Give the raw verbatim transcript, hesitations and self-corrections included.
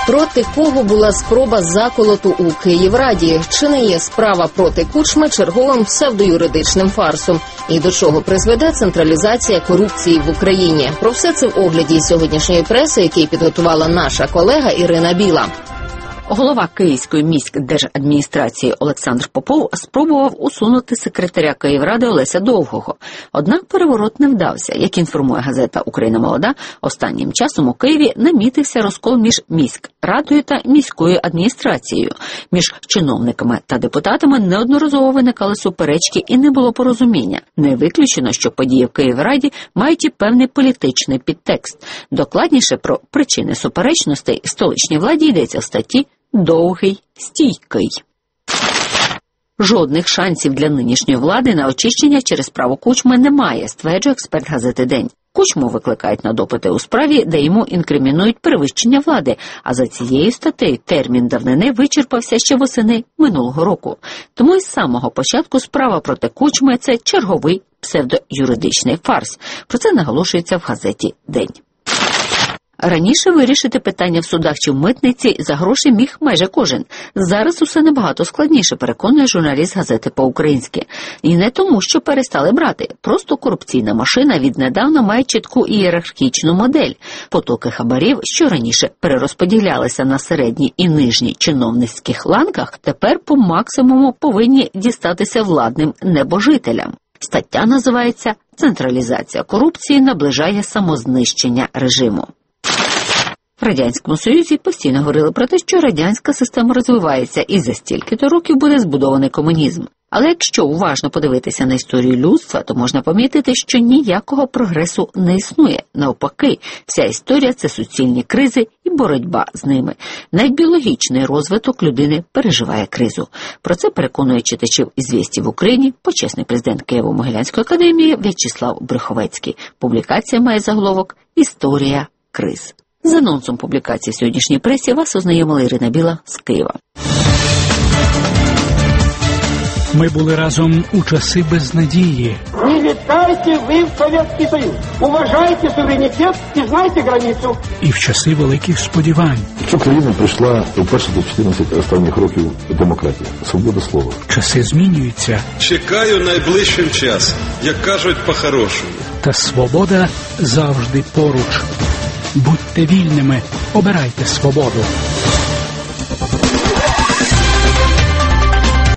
Проти кого була спроба заколоту у Київраді? Чи не є справа проти Кучми черговим псевдоюридичним фарсом? І до чого призведе централізація корупції в Україні? Про все це в огляді сьогоднішньої преси, який підготувала наша колега Ірина Біла. Голова Київської міськдержадміністрації Олександр Попов спробував усунути секретаря Київради Олеся Довгого. Однак переворот не вдався. Як інформує газета «Україна молода», останнім часом у Києві намітився розкол між міськрадою та міською адміністрацією. Між чиновниками та депутатами неодноразово виникали суперечки і не було порозуміння. Не виключено, що події в Київраді мають і певний політичний підтекст. Докладніше про причини суперечностей столичній владі йдеться в статті «Довгий стійкий». Жодних шансів для нинішньої влади на очищення через справу Кучми немає, стверджує експерт газети «День». Кучму викликають на допити у справі, де йому інкримінують перевищення влади, а за цією статтею термін давнини вичерпався ще восени минулого року. Тому із самого початку справа проти Кучми – це черговий псевдоюридичний фарс. Про це наголошується в газеті «День». Раніше вирішити питання в судах чи в митниці за гроші міг майже кожен. Зараз усе набагато складніше, переконує журналіст газети «По-українськи». І не тому, що перестали брати. Просто корупційна машина віднедавна має чітку ієрархічну модель. Потоки хабарів, що раніше перерозподілялися на середній і нижній чиновницьких ланках, тепер по максимуму повинні дістатися владним небожителям. Стаття називається «Централізація корупції наближає самознищення режиму». В Радянському Союзі постійно говорили про те, що радянська система розвивається і за стільки-то років буде збудований комунізм. Але якщо уважно подивитися на історію людства, то можна помітити, що ніякого прогресу не існує. Навпаки, вся історія – це суцільні кризи і боротьба з ними. Навіть біологічний розвиток людини переживає кризу. Про це переконує читачів «Ізвєстій» в Україні почесний президент Києво-Могилянської академії В'ячеслав Брюховецький. Публікація має заголовок «Історія криз». З анонсом публікації в сьогоднішній пресі вас ознайомила Ірина Біла з Києва. Ми були разом у часи безнадії. Не вітайте ви в Совєтський Союз. Уважайте суверенітет і знайте границю. І в часи великих сподівань. В Україну прийшла вперше за чотирнадцять останніх років демократія, свобода слова. Часи змінюються. Чекаю найближчим часом, як кажуть по-хорошому. Та свобода завжди поруч. Будьте вільними, обирайте свободу.